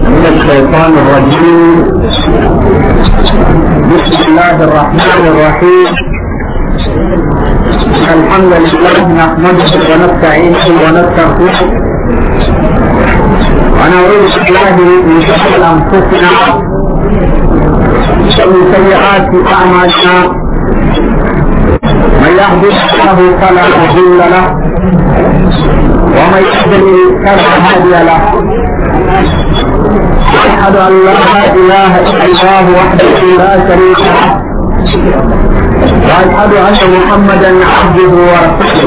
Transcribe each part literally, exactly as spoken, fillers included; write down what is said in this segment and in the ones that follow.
من الشيطان الرجيم. بسم الله الرحمن الرحيم. الحمد لله نحمده ونستعينه ونستغفره ونعوذ بالله من شرور انفسنا ومن سيئات اعمالنا. من يهده الله فلا مضل له ومن يضلل فلا هادي له. أشهد أن لا إله إلا الله وحده لا شريك له وأشهد أن محمدا عبده ورسوله.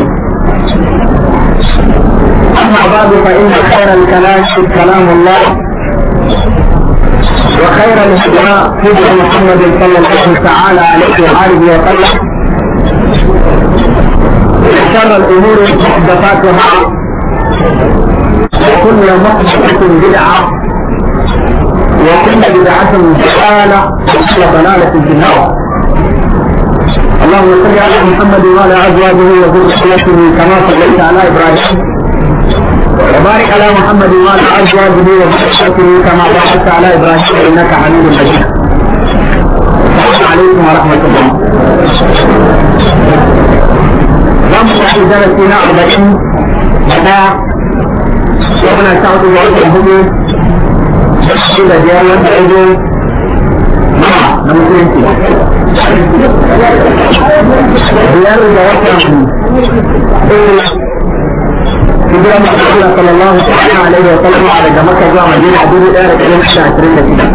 أما بعد فإن خير الكلام كلام الله وخير الهدى هدى محمد صلى الله تعالى عليه وآله وسلم. وشر الأمور محدثاتها وكل محدثة بدعة وكل بدعة ضلالة وكل ضلالة في النار. اللهم صل على محمد وعلى أزواجه وذريته كما صليت على إبراهيم وبارك على محمد وعلى أزواجه وذريته كما باركت على إبراهيم إنك حميد مجيد. السلام عليكم ورحمة الله. رمضان في درسنا أربعين بدأ ومن سعد وعلى shi da biyar wanda ya zo na musulunci biyar da watan hijiran Muhammad sallallahu alaihi wa sallam daga Makka zuwa Madina a dubu ɗaya da ɗari da ashirin da shida.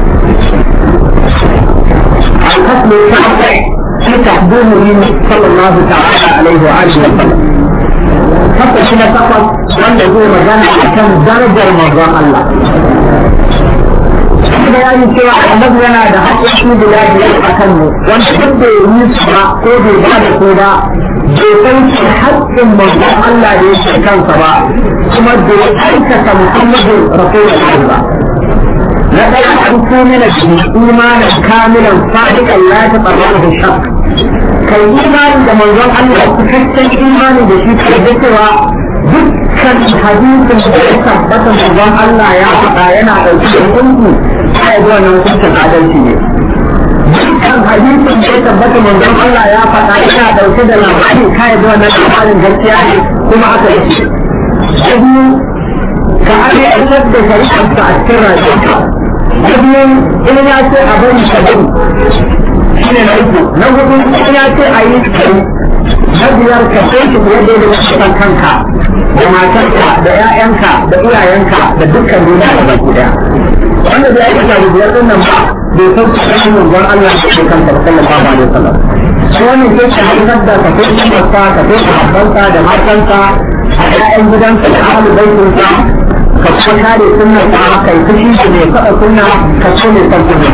الفصل السابع في تحضيره صلى الله تعالى عليه وآله وسلم. فصل شنو فقط wanda zai magana akan darajar manzon Allah. bayani cewa annabi yana da haƙƙoƙi guda biyar a kan mu wanda duk da yi su ba ko bai ba da ko ba bai san shi haƙƙin manzon Allah da yake kansa ba kuma bai aikata Muhammadu Rasulullahi ba. Na ɗaya an kome na shi imanin kamilan sadiqan la tabarrahu shak. Kai imani da manzon Allah cikakken imani da shi kai da cewa dukkan hadisin da ya tabbata manzon Allah ya faɗa yana ɗauke da hukunci kai zuwa nan hukuncin adalci ne. Dukkan hadisin da ya tabbata manzon Allah ya faɗa yana ɗauke da labari kai zuwa nan labarin gaskiya ne kuma aka yi. Sabu ka ake aikar da shari'arsa a cikin rayuwarka. Sabu in ya ce a bari ka bari shi ne na uku. Na hudu in ya ce a yi kai. Na biyar ka sai ki fiye da wasu kanka da matarka da 'ya'yanka da iyayenka da dukkan duniya da baki daya. wanda da ya yi ta biyar din nan ba bai san cikin manzon Allah da ke kan sallallahu alaihi wasallam. Shi wani sai ka haifar da ka kai matarka ka kai sahabbanka da matanka a 'ya'yan gidanka da ahlul baitinka ka kuma kare sunnar ka kai fushi da mai faɗa sunna ka so mai san sunna.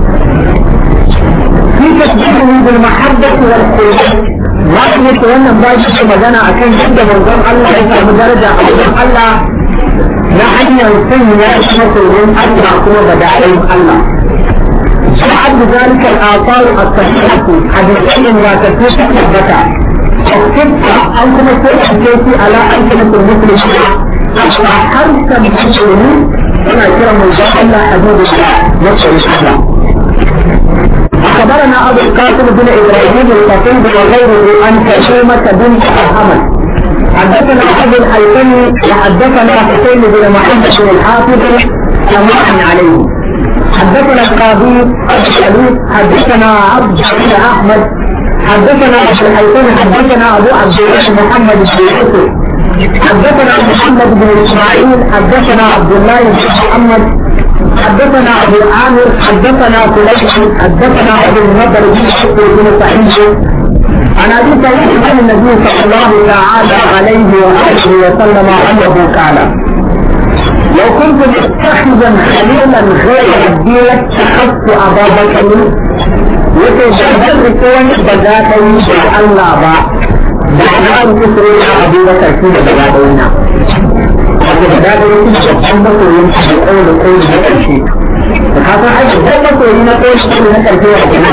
Fi tasbihu bil mahabbati wal qurb. Wani yake wannan ba shi magana akan yadda manzon Allah ya samu daraja a wajen Allah na hanyar sanya shi masoyin Allah kuma da da'ayin Allah. Ba'ad zalika al-athar as-sahihah hadithan la tatruku tabbata. Fakka an kuma sai shi ala alkamatul muslimin. Ashra harka muslimin ana kira manzon Allah hadithullah wa sallallahu. أخبرنا أبو القاسم بن إبراهيم الخطيب وغيره عن كشيمة بنت الحمل. حدثنا أبو الحيثمي وحدثنا حسين بن محمد بن الحافظ سماعا عليه. حدثنا القاضي أبو الحليم حدثنا عبد بن أحمد حدثنا أبو الحيثمي حدثنا أبو عبد الله محمد بن يوسف حدثنا محمد بن إسماعيل حدثنا عبد الله بن محمد حدثنا ابو عامر حدثنا فليح حدثنا ابو النضر بن شكر بن سعيد عن ابي سعيد عن النبي صلى الله تعالى عليه واله وسلم انه قال لو كنت متخذا خليلا غير ربي لاتخذت ابا بكر وتجعل كون بذاتي الله با دعنا كسرنا ابو بكر في بذاتنا da da yake da babban masoyin shi da kowane koyi na ƙarshe da ka san aiki babban masoyi na koyi shi na ƙarshe a kenan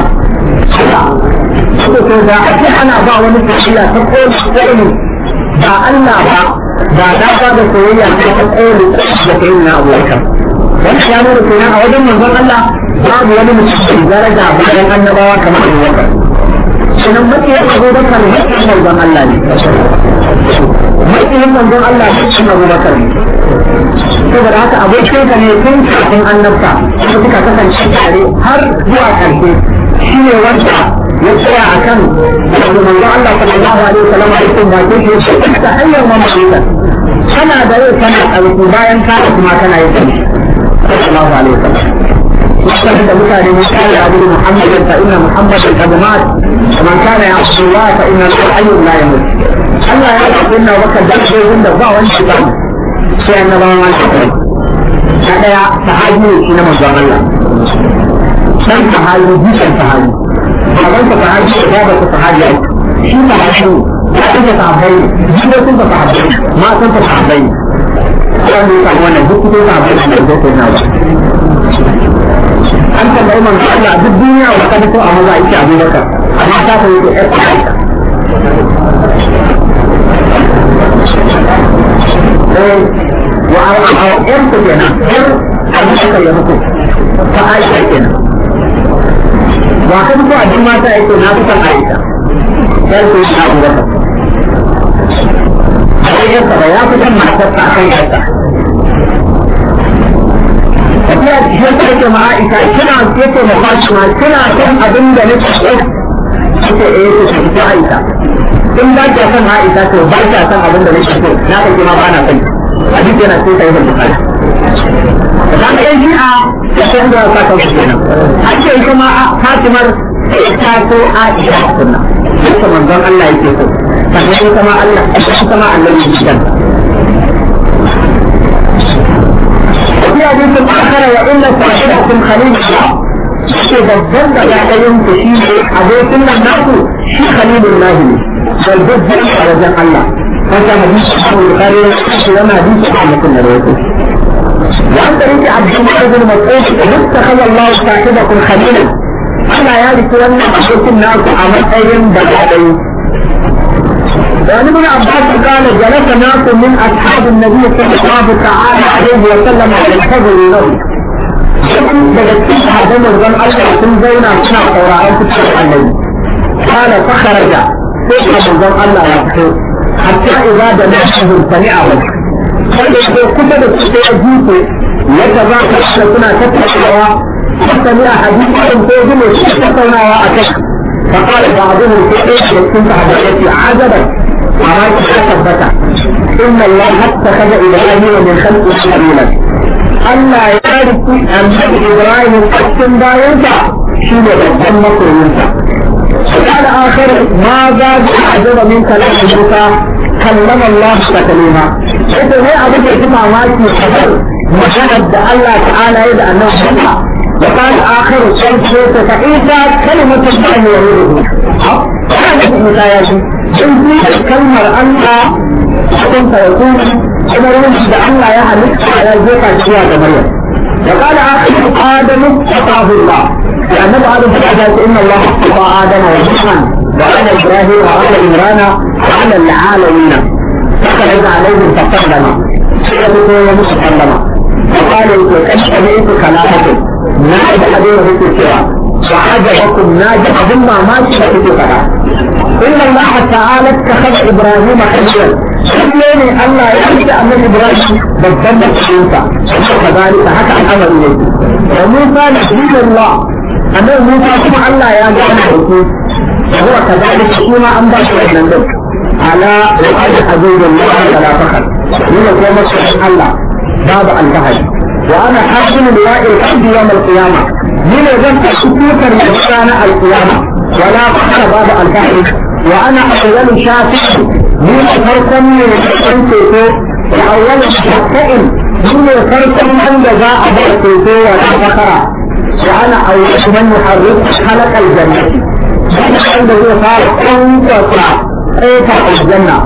ko da ake ana ba wani tafiya ta koyi koyi ba Allah ba da da ba da soyayya ta koyi da kai na abokan wannan ya nuna kenan a wajen manzon Allah babu wani mutum daraja bayan annabawa kamar Abubakar kenan matsayin Abubakar matsayin manzon Allah ne matsayin manzon Allah matsayin Abubakar ne saboda haka abokin ka ne tun kafin annabta kuma suka kasance tare har zuwa karshe shi ne wanda ya tsaya a kan da manzon Allah sallallahu alaihi wasallam a cikin bakin shi ya ta hanyar mamaka kana da rai kana ƙarfi bayan ka kuma kana yin shi sallallahu alaihi wasallam وقال مكان من كان يعبد محمدا فإن محمدا قد مات ومن كان يعبد الله فإن الله حي لا يموت الله يعبد إن وقت دخل عند الله وانشطا سيئن الله وانشطا هذا صحابي إنما جاء الله كم صحابي جيسا صحابي فأنت صحابي إجابة صحابي شو صحابي لا كنت صحابي جيدا كنت صحابي ما كنت صحابي كان يتعوانا جيدا كنت صحابي أنا an tambayi manzo Allah duk duniya wa kada ko a maza yake Abu Bakar amma ta fa yake ɗan Aisha eh wa a ɗan ko kenan har Abu Bakar ya mutu ta Aisha kenan wa kada ko a duk mata yake na san Aisha sai ko Abu Bakar sai ya fara ya fitan matar ta kan Aisha tafiya cikin sarki ma'aika kina yake da fatima kina son abin da nake so kike eh to ki ta aika in ba ki son aika to ba ki son abin da nake so na kai ma ba na son hadisi yana sai kai da bukata dan kai ji a cikin da ka kawo kenan ake kuma fatimar ta ko aisha sunna kuma manzon Allah yake so sannan kuma Allah kuma Allah yake في حديث آخر وإن صاحبكم خليل الله شيء بالضبط لا ينتهي حديث الناس شيء خليل الله بالضبط على جنب الله هذا حديث أبو البخاري وما حديث أحمد بن رواه وعن طريق عبد الله بن مسعود اتخذ الله صاحبكم خليلا أنا يعرف أن حديث الناس عمل بدعين وعن ابن عباس قال جلس ناس من اصحاب النبي صلى الله تعالى عليه وسلم على الفجر له. بجد هذا من ظن الله ثم زينا سنة قراءة تشرح النبي. قال فخرج ثم من ظن الله يبكي حتى إذا دناهم سمعه. قال إذا كتب السيئة يتذاكر سنة تتحدث فسمع حديثهم تجمع شكتنا وأكثر. فقال بعضهم في ايش كنت حدثت عجبا وراك ثبت ان الله اتخذ ابراهيم من خلقه خليلا الا يعرف ان ابراهيم قسم باينسا شنو بدل مكروهنسا قال اخر ما زاد اعجب من كلام موسى كلم الله تكليما اذا هي ابو جماعه ماكي خبر مشهد الله تعالى يدعى انه وقال آخر الشمس فإذا كلمة الله وروده كانت متاياتي إنتي كلمة أنت كنت يكون أنا رمز الله يا حديث على الزيقة الشياء مريم وقال آخر آدم اصطفاه الله لأن بعض الحاجات إن الله اصطفى آدم ونوحا وعلى إبراهيم وعلى عمران وعلى العالمين فخرج عليهم فقدم سيرته ومستقدم فقال كيف سمعت كلامكم ناجح حديث في السيرة وعجبكم ناجح بما ما تشتكي فلا إن الله تعالى اتخذ إبراهيم خليلا خليني الله يحدث أن إبراهيم بالضبط موسى وكذلك حتى الأمر إليه وموسى نبي الله أن موسى كما الله يجعل حديث وهو كذلك فيما أنبأ من ذلك على وقد حديث الله فلا فخر من القوم الله باب الفهد وأنا حاكم لواء الحمد يوم القيامة من ذنب سكوتا لإحسان القيامة ولا فخر باب الفهد وأنا أول شافع من فرقا من الحسن وأول شافع من فرقا من جزاء بأسيته ولا فخر وأنا أول من يحرك خلق الجنة عنده صار أنت أنت الجنة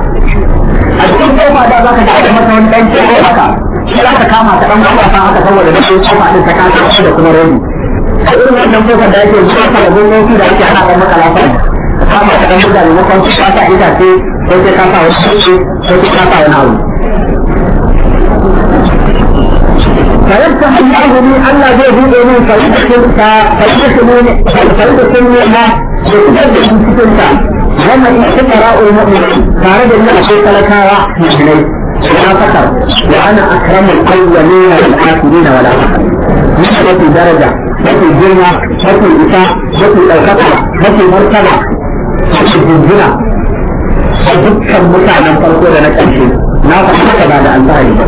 الجنة بعد ذلك تعلم مثلا أنت أنت shi za ka kama ta ɗan ƙasa haka saboda da shi kofa ɗin ta kasa shi da kuma rabi a irin wannan kofar da ake zuwa ta da gwamnati da ake ana ɗan maka lafiya ka kama ta ɗan buga maimakon su kasa itace ko sai kasa wasu kuɗi ko sai kasa wani abu فيفتح الله لي ألا زي بيقولي فيدخل فيدخلوني فيدخلوني ما يتجدد من سكنتا وما إحتقراء المؤمنين فارد الله أشيك لك وحسنين لا فكر وأنا أكرم الأولين والآخرين ولا فكر نحن في درجة وفي الجنة وفي الإساء وفي الأوقات وفي مرتبة وفي الجنة وذكر متعنا فرقود نكأشي لا فكر بعد أن تعلم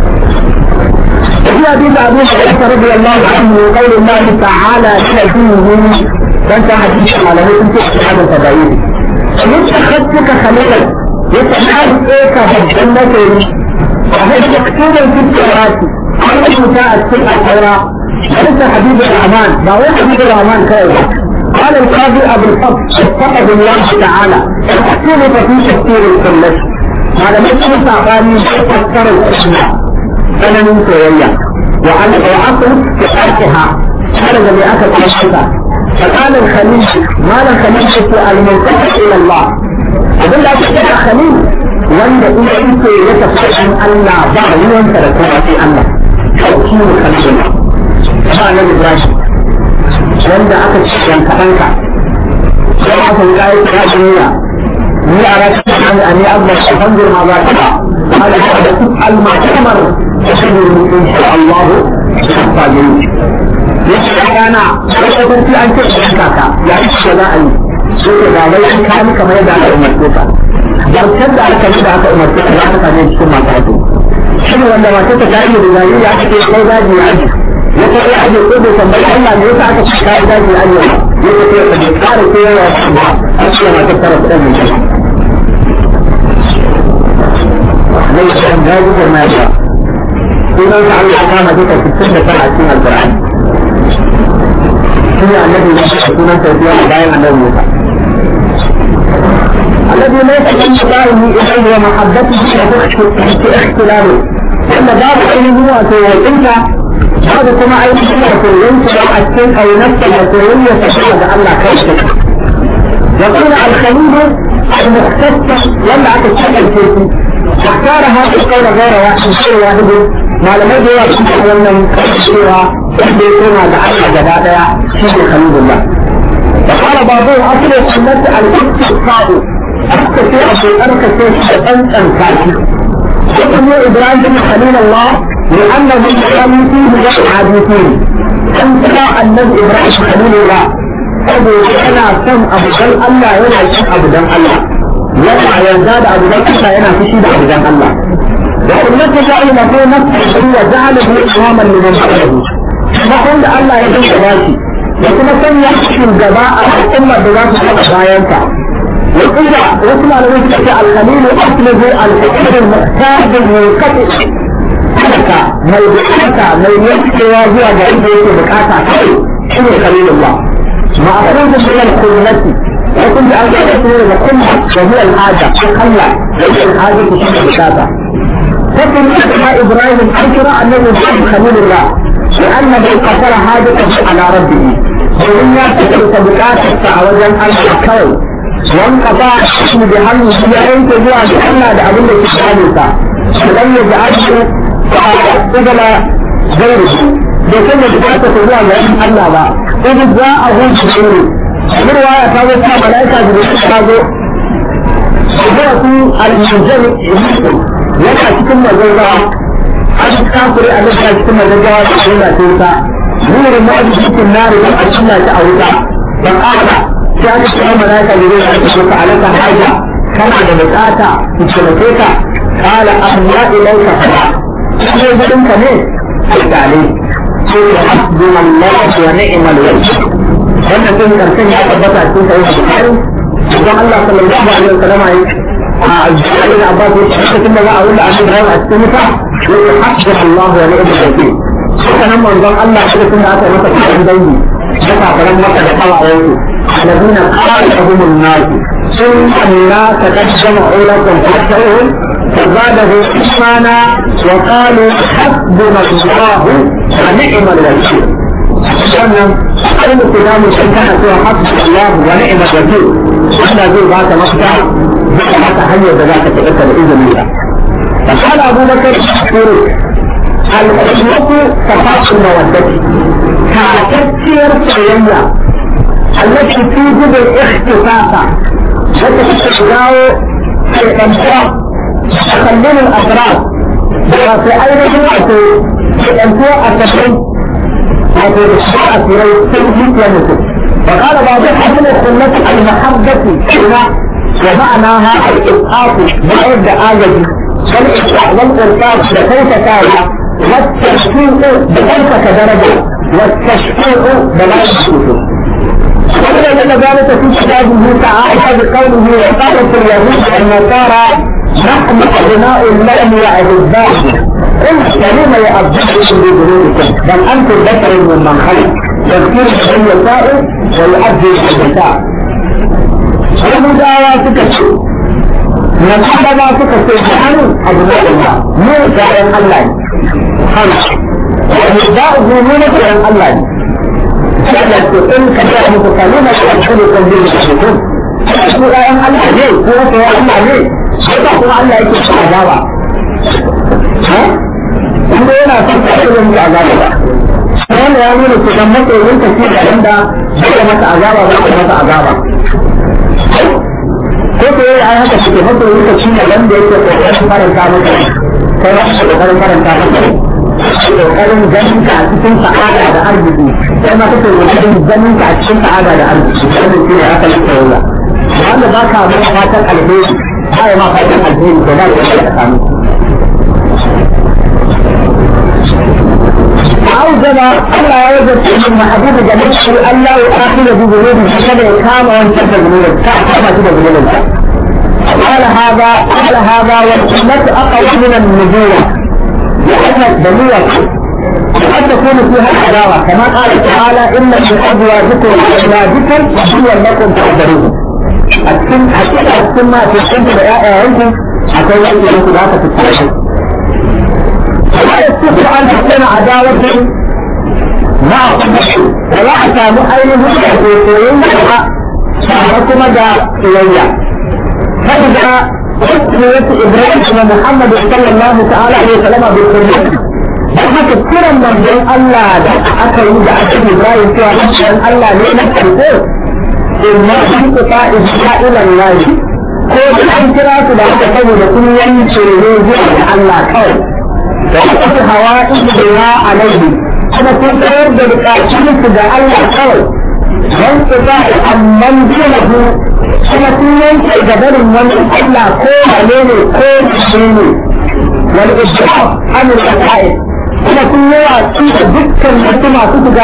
وفي حديث أبو هريرة رضي الله عنه قول الله تعالى لنبيه كان حديث على هذا هذا التبعيد يتخذك خليلا يتحدث ايه كالجنة وهذا مكتوب في التوراة أنه جاءت في التوراة ليس حبيب الرحمن ما هو حبيب الرحمن كذا قال القاضي أبو الفضل اتقد الله تعالى تحكيم في تفسير الكلش هذا مثل تعباني يفسر الأسماء أنا من سوريا وأنا وأصل في أرضها هذا جميعات الأشياء فقال الخليل ما الخليل في المنتهى إلى الله أقول لك يا خليل وأنت أنت يتفعل أن الله ضعي وأنت رسولة في الله توكيل الخليل قال إبراهيم وأنت أكد شيئا كأنك وأنت الآية الدنيا من أردت أن أبلغ فانظر ماذا ترى قال تفعل ما تأمر تشهد إن شاء الله الصابرين يشهد أنا وأنت في أن تشهدك يعني شذائي سوى ذلك كان كما يدعى أمتك بركد على كما يدعى أمتك لا تتعلم ثم تعطي شنو عندما تتعلم بذلك يعني كي ذاجي عنه يقول أحد يقول سنبال الله أن يسعك الشكاية ذاجي عنه يقول أن يتعلم فيها وأصبح أشياء ما تترك أمي ليس أن ذاجي ما يشاء إذا فعل الأقامة ذلك في السنة فعلتين القرآن هي الذي يكون توفيق دائما له موسى الذي ليس من دائما إليه ومحبته في اختلاله لأن دار علم هو توفيق هذا كما أيضا ينسى السن أو نفس الأسرية تشهد الله كيف يقول الخليل المختص يلعب الشكل الكيسي واختار هذا القول غير واحد شيء واحد ما لم يجب أن يكون من كثيرا يحدث يكون هذا عشر جبادة شيء خليل الله وقال بعضهم أصل السنة الاستقصاء أستطيع في أنك تشهد أنت يقول إبراهيم خليل الله لأنه كان فيه غير حديثين أنت النبي إبراهيم خليل الله أبو أنا سم أبدان الله ينا سم أبدان الله ينا يزداد أبدان الله ينا تشيد أبدان الله وقلت جعل له نفسه وجعله إماما لمن بعده ما قلت الله يدعو جباشي وكما سم يحكي الجباء ثم بذات بايانك وقلت واسمع لوجهك الخليل أصله الفكر المختار المنقطع حتى ما يبقى ما يمسك واجه جعل بيته بكاتا شنو خليل الله مأخوذ من الخلة وكنت أرجع أسير الخلة وهي الحاجة الخلة وهي الحاجة تشبه بكاتا فكر أسماء إبراهيم أنكر أنه يحب خليل الله لأنه قصر حاجته على ربه وإن تشبه بكاتا تعوجا على الكون وانقطع اسم بحمد سيئين تجوع بأنها لأبنه تشبهك فلم يجعله قبل غيره بكل بكاتا تجوع بأن الله لا إذ جاءه جبريل من رواية هذا ملائكة جبريل هذا سورة المنزل المسلم لك تكون مجرد أجد كافر أجد تكون مجرد إلى تلك نور المعجز في النار لم أجدنا تأويتا فقال شاهد سورة ملائكة جبريل أجدك عليك حاجة كان على بكاتا تشبكيك قال أهلا إليك فلا أحنا يجب أنت ليه قلت عليه حسبنا الله ونعم الوكيل wannan sun karshen ya tabbata cikin sahih Bukhari idan Allah sallallahu alaihi wasallam ya a Abdul Abbas ya ce cikin da Allah a cikin a cikin ta ya hasbu Allah wa ni'mal wakeel sanan manzon Allah shi kun da aka masa cikin dangi da kafaran maka da kawayen su alladina qalahum an-nas sun anna taqaddama ulakum fatahum فزاده إيمانا وقالوا حسبنا الله ونعم الوكيل. sannan akwai kulamu sun kana cewa hasbi Allah wa ni'mal wakeel Allah zai ba ka mafita zai maka hanyar da za ka tafi da izinin sa. Fakala Abu Bakar Shukuru الحكمة صفات المودة كتكسير سيئة التي توجب الاختصاص وتستخدام في الأمثال تخلل الأسرار وفي أين جمعته في الأمثال التشريع وفي الشرع في التوحيد والنسل وقال بعضهم من السنة المحبة هنا ومعناها الإسقاط بعد آجل والإرقاق بكيف كان والتشفيع بكيف كدرجة والتشفيع بلا يشفيع وإذا لأن ذلك في كتابه تعالى بقوله وقالت اليهود والنصارى نحن أبناء الله وأحباؤه قل كلمة يعبدكم بذنوبكم بل أنتم بشر ممن خلق يغفر من يشاء ويؤدي من يشاء ومدعوا سكتوا من أحبا سكتوا نحن أبناء الله مو كائن الله خلق وأحباؤه من كائن الله فلت إن كان متكلمة يدخلكم بالمشركون يقول أن الله ليه هو هو الله ليه هذا هو الله يكون عذابا ها إذا أنا أفكر أقول لك عذابا أنا أقول لك لما تقول كثير عند هذا مت عذابا وهذا مت عذابا كيف هي هذا الشيء هذا يقول كثير عند يقول كثير كارن كارن كذا كارن كارن كارن ƙoƙarin ganin ka a cikin sa'ada da arziki sai ma kake ƙoƙarin ganin ka a cikin sa'ada da arziki wannan shi ne aka yi tsayayya wanda ba ka mai fatan alheri ba ya ma fatan alheri da za ka yi ka samu أوجب الله يوجد من محبوب جميع الله يؤخذ بذنوبه كذا يقام وينتهي بذنوبه كما كده بذنوبه قال هذا قال هذا والسنة أقوى من النبوة لأن الدنيا قد تكون فيها الحلاوة كما قال تعالى إن في أزواجكم وأولادكم عدوا لكم فاحذروهم. السن حتى السنة في السنة بآياتكم حتى يأتي لكم ذاك في التوحيد. ولا يستطيع أن تكون عداوة مع ولا أسام أيهم يقولون فحكم ذا إلي فإذا تسمية إبراهيم ومحمد صلى الله تعالى عليه وسلم بالقرآن لما تذكر من بين الله أكل يدعى إبراهيم في أن الله لنا الكفر إما انقطاع إبقاء إلى الله كل الانكراس لا تكون لكل ينشر يوجد الله كون وحفظ هوائج الله عليه أنا كنت أرد بقاتلك دا الله كون وانقطاع أمن دونه kuma sun yanke gabarin wani Allah ko hane ne ko shi ne wani ishaq amir al-qa'id kuma sun yi watsi da dukkan wasu masu shiga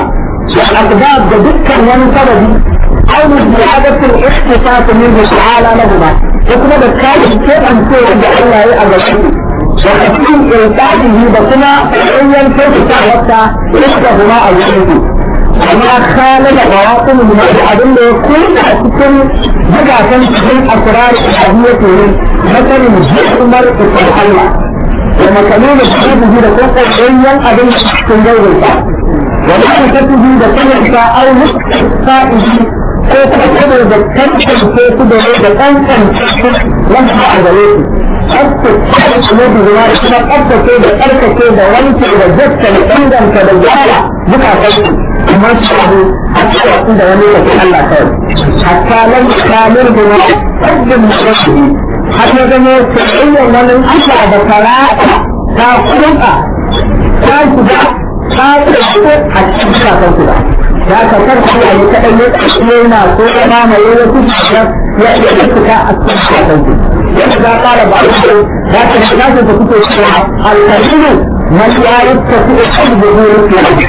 da asbab da dukkan wani sababi aw mujahadatul ikhtisas minhu ta'ala lahuma ko kuma da kai ke an ce da Allah ya agaci da cikin irtadihi da kuma ayyan ta wata ikhtisahuma al-wahid amma khala da bawatin min abin da kun a cikin bugakan cikin asrar al-hadiyya ne masalin Umar ibn Allah kuma kalmar da da kokarin abin cikin gaurata wannan tafi da sanin au sa'i ko kuma da tantance su da da kankan wanda a gare su hatta kuma da zuwa kuma tsaftace da tsarkake da wanke da jakka da inganta da gyara bukatun su amma su abu a cikin da wani yake Allah kawai hatta lam kamil bi qaddin mushrihi har ya zama tsayin wannan Allah da fara ta kuma ta shiga ta tsaye a cikin bukatun su ya ka karfi a yi kaɗan ya ƙarshe yana so ya mamaye wasu shigar ya iya ɗauka a cikin bukatun su yadda za ƙara ba a ce za ta shiga da kuke cewa alƙalilu man ya yi tafi a cikin buhurin fiye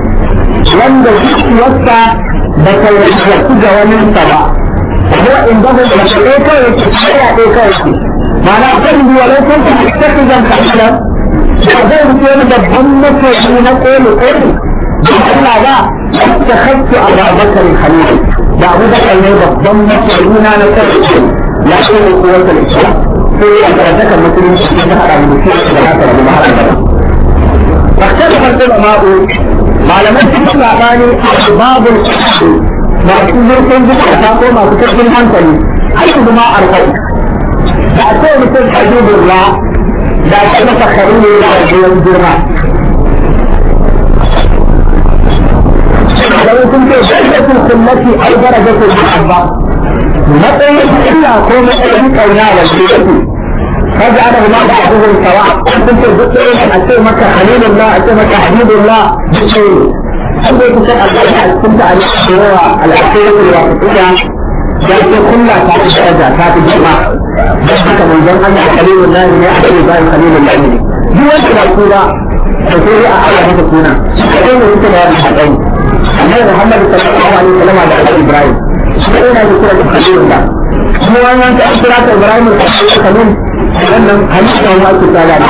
wanda zuciyarsa ba ta yarda ga waninsa ba ko in ba da ɗaya kawai ke tsaya ɗaya kawai ke ma'ana kan biyu lokacin da ta fi zan kasar da zai rufe wani babban mutum na ƙoli ƙoli da Allah ba ta hakki a babakar halittu da abu da kan yi babban mutum na na sarki ya ce da kuwar da islam sai ya karantakar musulunci da haɗa da mutum da haka da kuma haɗa da واختلف العلماء معلومات الإسلامي باب الشخص masu zurfin zuciya ko masu karfin hankali ai su zama arba'in da a kowane mutum hajjubin ra da ake masa khalil da ajiyar girma da kun ce darajatul kullati ay darajatul mahabba matsayin illa ko matsayin kauna da shi kaga ana ma da abubuwan sawa kun ce duk a ce maka khalilullah a ce maka habibullah duk an da kusa albarka cikin ta al-shura al-akhiratu al-waqtiyya da ke kulla ta da daraja ta fi jima da haka manzon Allah khalilullah ne a ce bai khalilullah ne duk wanda ba ku ba da sai a Allah maka suna sai ne yake da hadai annabi Muhammad sallallahu alaihi wasallam da Annabi Ibrahim sai yana da kira khalilullah kuma wannan ta kira ta Ibrahim khalil wannan hadisi da wani ta da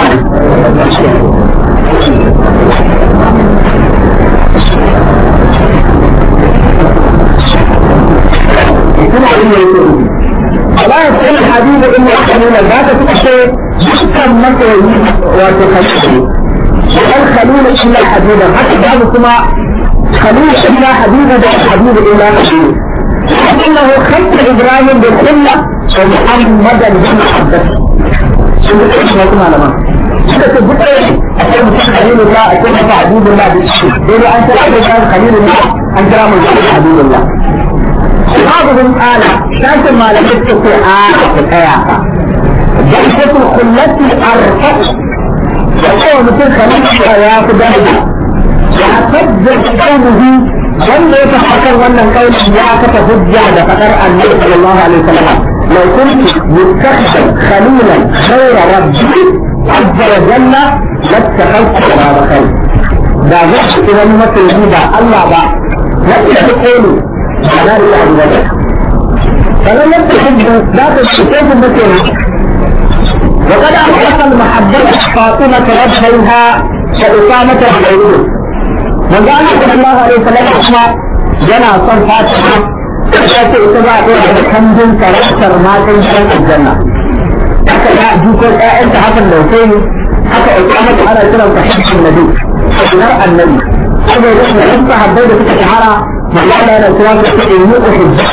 Allah ya ce hadisi inna khalila da ta fice dukkan masoyi wato khalil wal khalil illa habiba haka babu kuma khalil illa habiba da habib illa khalil إنه خط إبراهيم بالخلة ومحمدا بالمحبة شنو اسمه كما لما شنو تبقى أكيد خليل الله أكيد حبيب الله بالشيء إذا أنت الآن خليل الله أنت رام حبيب الله بعضهم قال شايف ما لم تستطيع آه في الحياة جلسة الخلة أرفق وهو مثل خليل الحياة درجة وأتبع قومه wanda ya tafakar wannan kauli ya kafa hujja da fadar annabi sallallahu alaihi wasallam law kuntu muttakhidan khalilan ghayra rabbi azza wa jalla lattakhadtu ma khair da zai ci wani mutum ba Allah ba wanda ya kauli ana da abu da kana lattakhadtu da ta ci ko mutum وقد أحرق المحبة فاطمة ربها وأسامة غيره من قال صلى الله عليه وسلم kuma yana son fatima ya ce ita za a ɗora da kambin karantar matan gidan aljanna haka ya jikon ƴaƴanta hakan da sai ne haka ita mata ana kiran ta hajjin nabi sunar annabi saboda da yan sahabbai da suka shahara magana yana kira da ta yi ko hujja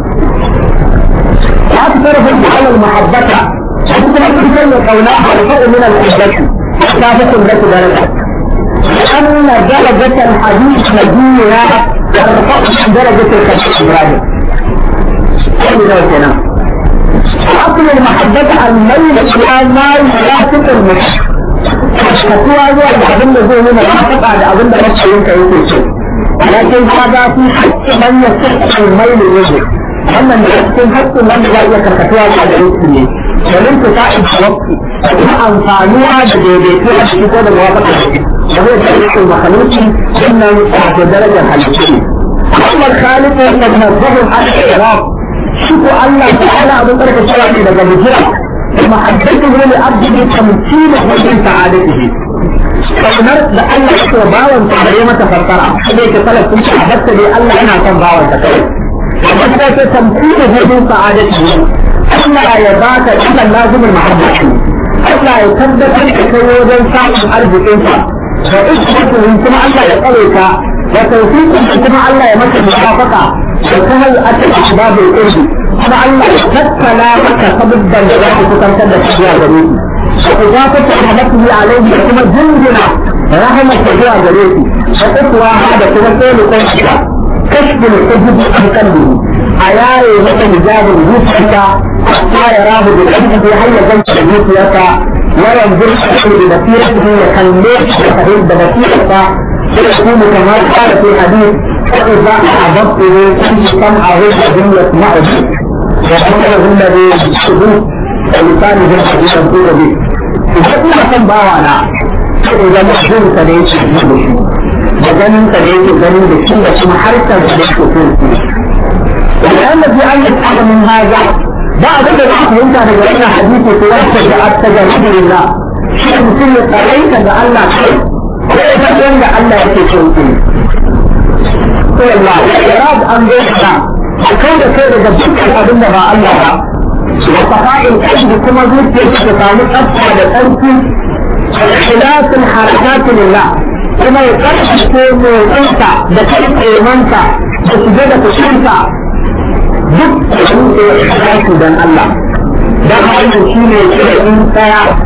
ya ta tarfa da alal mahabbata shi kuma cikin da kauna a rufu min al-hujjati ta fi sunnatu daraja أن درجة الحديث نبيها ترفع درجة الخليل إبراهيم. أصل المحبة الميل إلى ما يناسب المشي. فتوى هو الأظن ذو من الحقق على أظن نفسه يمكن لكن هذا في حق من يصح الميل إليه. أما أن يكون حق من لا يكفتوى على الإسلام. ومن تساعد توقي أنفعنوها بديتها بشكل الموافقة. وهو تاريخ المخلوق إنه تحت درجة الحديثية. أما الخالق قد نظره على الإعراب شكو الله تعالى أبو ترك الشرع إلى جمهورة ومحبته لأبده تمثيل وجه سعادته. فنرد بأن الله باوا تعليمة فطرة حديث ثلاث كنت أحبت لي الله أنا كان باوا تكلم. ومحبت تمثيل وجه سعادته. أما يباك إلا لازم المحبة. ألا يثبت أنك سيوجد سعد الأرض إنسا. وإشهده ثم الله يقلك وتوفيقه ثم الله يمثل المحافظة وكهل أتى أحباب الأرض ثم الله يتكى لك صببا لذلك تتمتد الشيء جريد وإضافة رحمته عليه ثم جندنا رحمة الشيء جريد وإطوى هذا تنسل قوشك كشف الحجب عن قلبه عياري مثل جاب الجوشك حتى يراه بالحجب حي جنس الجوشك وينظر إلى بصيرته وخليه يستفيد ببصيرته ويكون كما قال في الحديث فإذا أحببته كنت سمعه الذي يسمع به وقوله الذي يشهده ولسانه الذي ينطق به. إذا كنا سنباوانا إذا محزون سنيش به وجنن سنيش جنن بشيء بشيء حركة سنيش كثير ولأن في أن يتحق من هذا بعد ذلك انت رجعنا حديثي في وقت التجرد لله شيء مثل قريت بأن شيء وإذا كان بأن يكون شيء قل الله إراد أن يحنا وكيف كيف جبتك أبن بأ الله وصفاء الكشف كما ذلك يتطالب أبقى لأنت خلاف الحركات لله كما يقرش كيف أنت بكيف إيمانك بسجدة شمسة duk da su ke haƙi don Allah don hanyar shi ne shirin tsaya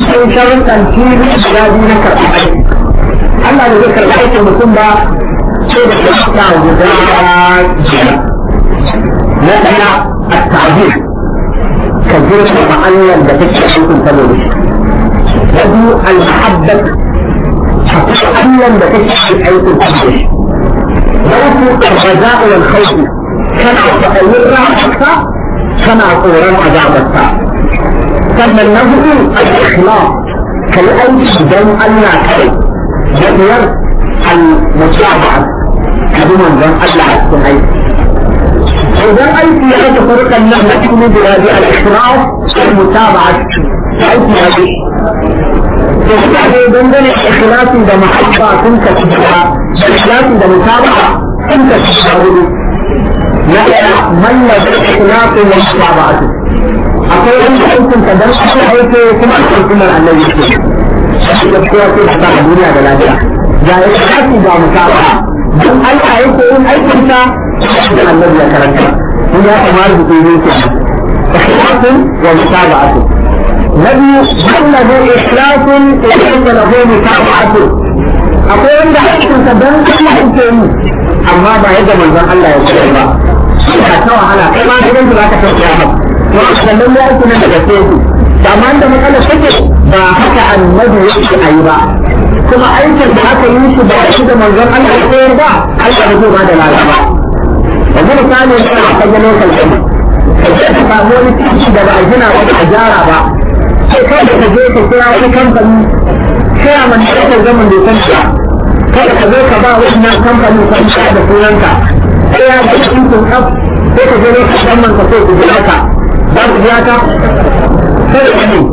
cikin sharuɗan fili guda biyu na karɓar aiki Allah da zai karɓi aikin mutum ba sai da sharuɗa guda biyar na ɗaya a ta'azir ka girma Allah da kake aikin saboda shi na biyu al-mahabbat Allah da kake aikin saboda shi na uku al-raja'u wal khawf kana kwaɗayin rahmatsa kana tsoron azabarsa sannan na hudu al-ikhlas kai aiki don Allah kai da biyar al-mutaba'a kabi manzon Allah a cikin aiki idan aiki ya rage farkan nan na cikin birane al-ikhlas al-mutaba'a aiki ya ce to mutane dangane ikhlasi da mahabba sun ka ci da ikhlasi da mutaba'a sun ka ci da hudu na ɗaya manna da ikhlasi da mutaba'atu akwai wanda aikin ka dan shi aike kuma a cikin sunan annabi ce shi da kowa ce da ta duniya da lafiya ga ikhlasi da mutaba'a dan Allah yake yin aikin sa da annabi ya karanta mun ya kamar da yi ke ikhlasin wa mutaba'atu nabi annahu ikhlasun wa inda lahu mutaba'atu akwai wanda aikin sa dan Allah yake yi amma ba yadda manzon Allah ya ce ba ka ta wahala kai ma idan za ka tafiya ba to sannan ya aiki nan daga sai amma da matsalar take ba haka annabi yake ayi ba kuma aikin da aka yi shi ba shi da manzon Allah ya koyar ba Allah ba zai ba da lada ba yanzu misali ne a kan local government kaje ka samu wani titi da ba a gina ba a gyara ba sai kai da kaje ka kira wani kamfani sai a man da zaman da san shi kada ka zo ka ba wannan kamfanin kan shi da sunanka sai ya ga cikin kaf sai ka je ne ka san man ka sai ku biya ka ba ku biya ka sai ka ne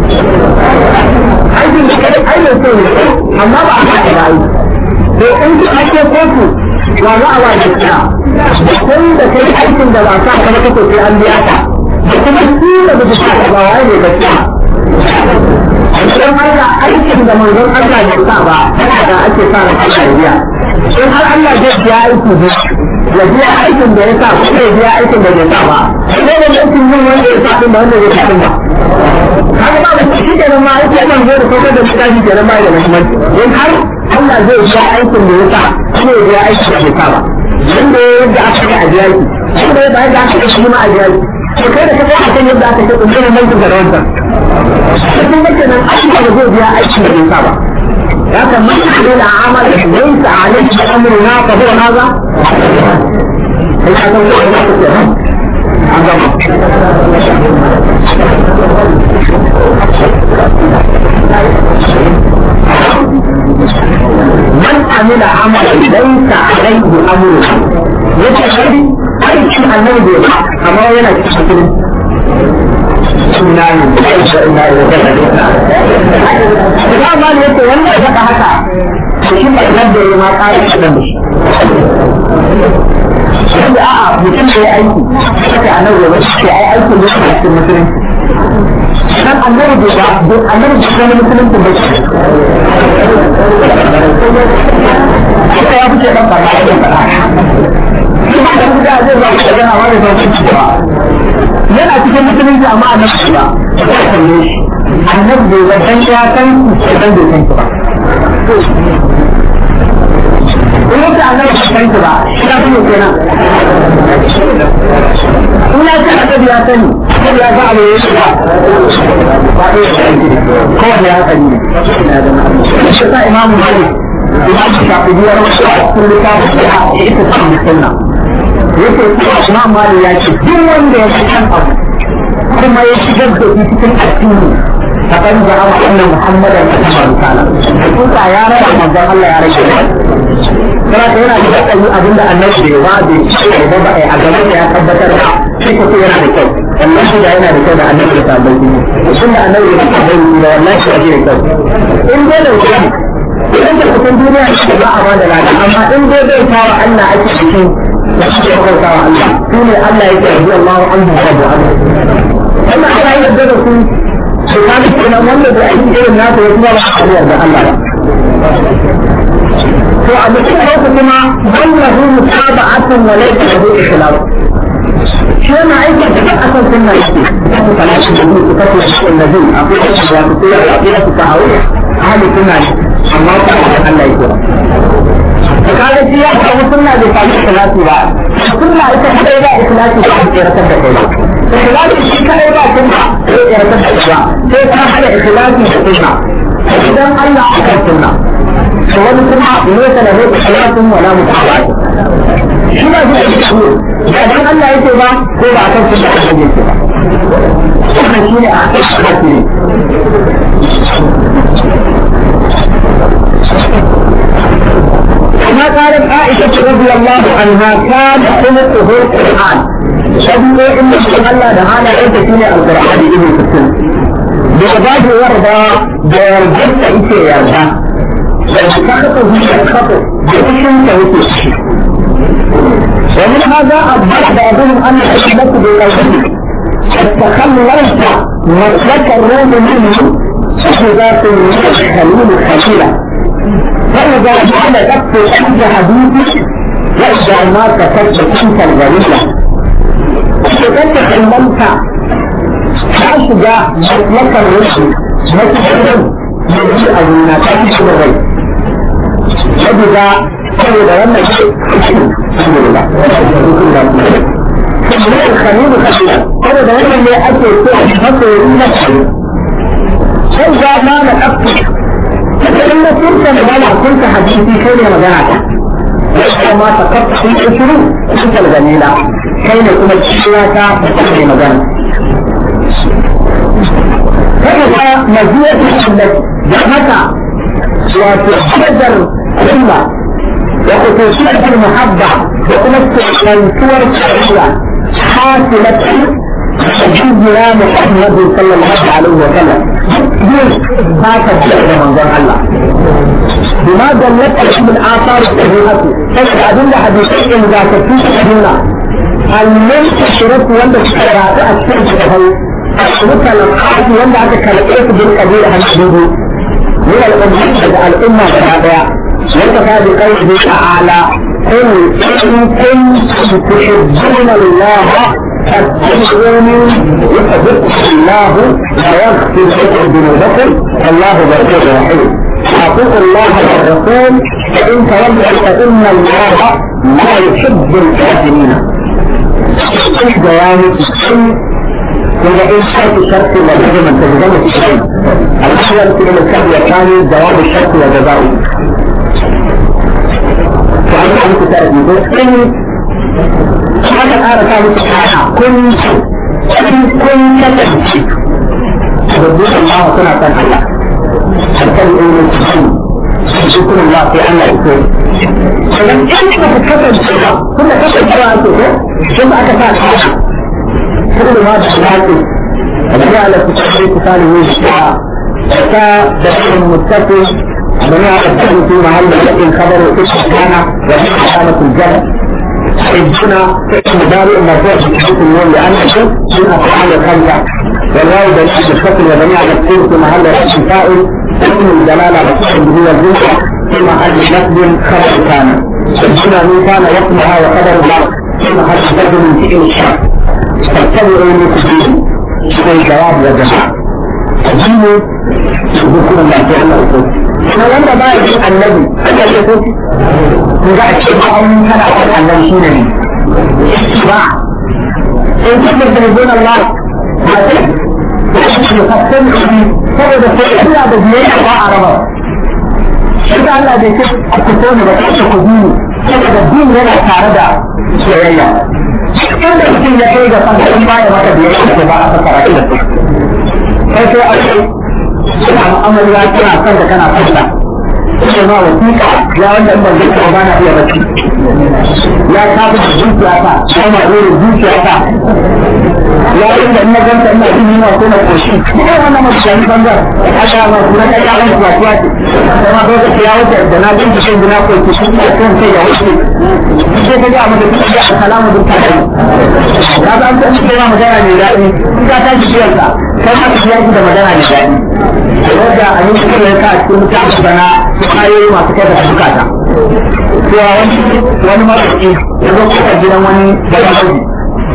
aikin da kai ai ne sai amma ba a haɗa ba ai to in ki ake kotu wa za a waje ka sai da kai aikin da ba sa ka ba kake sai an biya ka kuma shi da ba ka ba wai ne gaskiya idan Allah aikin da manzon Allah ya sa ba da ake sa ran Allah ya biya in har Allah zai biya aiki ne ya biya aikin da ya sa ko ya biya aikin da ya sa ba sai da aikin yin wanda ya sa din da wanda ya sa din ba kaga ba da shi da ma aiki nan zai ko da mutaji da ma da muhimmanci in har Allah zai biya aikin da ya sa ko ya biya aikin da ya sa ba yanda yadda aka yi a biya shi yanda yadda aka yi shi ma a biya to kai da kaga akan yadda aka yi kun gina mulkin da wannan cikin yake nan aiki da zai biya aiki da nisa ba ya kan man alila amal laysa alayhi amruna fa huwa hadha sai ka san ko da kake an ga man amila amal laysa alayhi amruna yace kai aikin annabi ba amma yana cikin sunayi da aisha ina da da ma ne yake wanda ya faɗa haka shi ba idan da ya ma ƙara shi da shi sai a'a mutum da ya aiki sai annabi ya bace ai aiki ne a cikin musulunci dan annabi da annabi da kuma musulunci ba shi sai ya fice dan ba ya faɗa kuma da guda zai ba shi da hawa da sauki ba yana cikin musulunci amma annabi ba ya kalle shi annabi bai san ya san shi dan bai san ba in yake annabi bai san ba shi da kuma kenan ina ce annabi ya sani ko ya ga abu yake ba ba dai ko ya sani shi ta imamu malik imamu shafi'i ya rawaita cikin littafin da ita ce sunna yake imam malik ya ce duk wanda ya san abu kuma ya shigar da shi cikin addini ta kan da Allah annabi Muhammadan sallallahu alaihi wasallam kuka ya raba manzon Allah ya rage kana da yana da kai abinda annabi bai wade shi da ba a gaban da ya tabbatar da shi ko yana da kyau wallahi da yana da kyau da annabi da sabai ne shin da annabi da sabai ne da wallahi shi da kyau in dai da wani idan da kusan duniya shi ba a bada lada amma in dai zai kawo Allah ake cikin da shi ya kauta wa Allah su ne Allah yake rabu Allah an bu rabu Allah wannan ana yi da su su ka ga kenan wanda da aiki irin nasu ya kuma ba a da Allah to a cikin hausa kuma wallahu mutaba'atun wa laysa lahu ikhlas shi yana aikin da duk akan sunna yake kuma talatin da biyu suka ce shi annabi akwai da shi wato sai akwai su ta'awun ahli sunna amma kuma da Allah yake to kaga shi ya kawo sunna da fa salati ba sunna ita kadai ba ikhlasi ba ta ratar da kai ikhlasi shi kadai ba sunna sai ya ratar da kai sai ka hada ikhlasi da sunna idan Allah aka sunna to wani kuma ne ta da ikhlasin wala mutawa shi ba shi da shi ba dan Allah yake ba ko ba akan sunna da yake ba wannan shine a cikin كما قالت عائشة رضي الله عنها كان خلقه القرآن شبه إن الله دعانا أنت فينا القرآن ابن كثير بغضاء ورضا بيرجبت إيشي يرضى ويسخطه يسخطه بإشن توتي ومن هذا أبدأ بعضهم أن يحدث بالقلب التخلص مسلك الروح منه فإذا كنت خليل خليلا فإذا كان تكفي عند حديثك يرجع ما كتبت تلك الغريبة إذا تكلمت فأشجع مسلك الرشد متحدث يجي أولنا تكفي الغيب فإذا فإذا لما الحمد لله الخليل خليلا فإذا لما يأتي فصل نفسه فإذا ما نكفي فإن كنت مجالع كنت حديثي كين مجالعك ليس ما تقطع في الشروع كنت الجميلة كين يكون الشروعك في مجالعك فإذا مزيئة التي جمعك وتحجر الأمة وخصوصية المحبة وتمثل من صور الشرعية حاصلة سيدنا محمد صلى الله عليه وسلم هذا الشيء من ظن الله بما دلت من آثار الصحيحة فالأدلة حديثية إذا تفيش أدلة المنتشرة والمشترات الشرعية الشرطة الأخرى وندعك كالإيس بالقبيل حمده من الأمة الأمة الرابعة وكفى بقوله تعالى قل إن كنتم تحبون الله فاتبعوني يحببكم الله ويغفر لكم ذنوبكم والله غفور رحيم اطيعوا الله والرسول فان تولوا فان الله لا يحب الكافرين. الجواب كل إن شرط الشرط والجزم من تجزم في الشيء الأول كلمة الشرط والثاني جواب الشرط وجزاؤه. فأنا أنت تأتي إن هذا الآن كان سبحانه كنت كنت تأتي تبدو الله صنع كان الله الكلمة من تجزم يذكر الله في أن يكون فلم أنت تتكتب الشيء كل كتب الشيء ثم أكفاء الشيء كل ما تشاهده وجعل التشريك ثاني وجهها وكا دخل متفق بناء التحديث في محل لكن خبر كشف كان وفي حالة الجهل حجنا مدارئ مرفوع في تحديث النوم لأنه من أفعال الخمسة والواو دليل الشكل وبناء التحديث في محل رأس فائل اسم الجلالة مصحب به الجنة في محل نسب خبر كان حجنا من كان وقتها وخبر الله في محل بدل من فئل الشرق فاتبعوا المكتبين في الجواب والجماعة أجيبوا يذكر الله تعالى وقل فلما ما يجب النبي أجل يقول نجاع الشيطان من كان أقول النبي شينني اتباع إن كنت تنزون الله يقسم فإذا فإذا بجميع الله عربا شيطان الله بيكت أكتوني بكت خذيني فإذا الدين لنا تعرض شيئا كان يمكن يحيي فانتم ما يمكن بيعيش ببعض الفرائض كيف يأتي سنع أمر لا كنا أفضل كنا أفضل كما وثيقة لا وند أمر ذلك وبانا فيها بسي لا كابت الجنس أفا كما غير الجنس أفا لا وند أمر جنس أمر إنه وكونا كوشيك إيه أنا مبشاني بانجر حتى ما كنا كأعلم سواتياتي كما دوزة سياوة الجنابين بشين بناكو الكشيك يكون سيئة وشيك كيف جاء من الكشيك السلام بالتعليم هذا أنت أنت كما مجانا لله إذا تاجي فيها كما تجيئة مجانا لله wadda a yi cikin yanka a cikin mutane bana kayoyi masu kai da bukata cewa wani wani matsaki ya zo kuka gidan wani daga hauji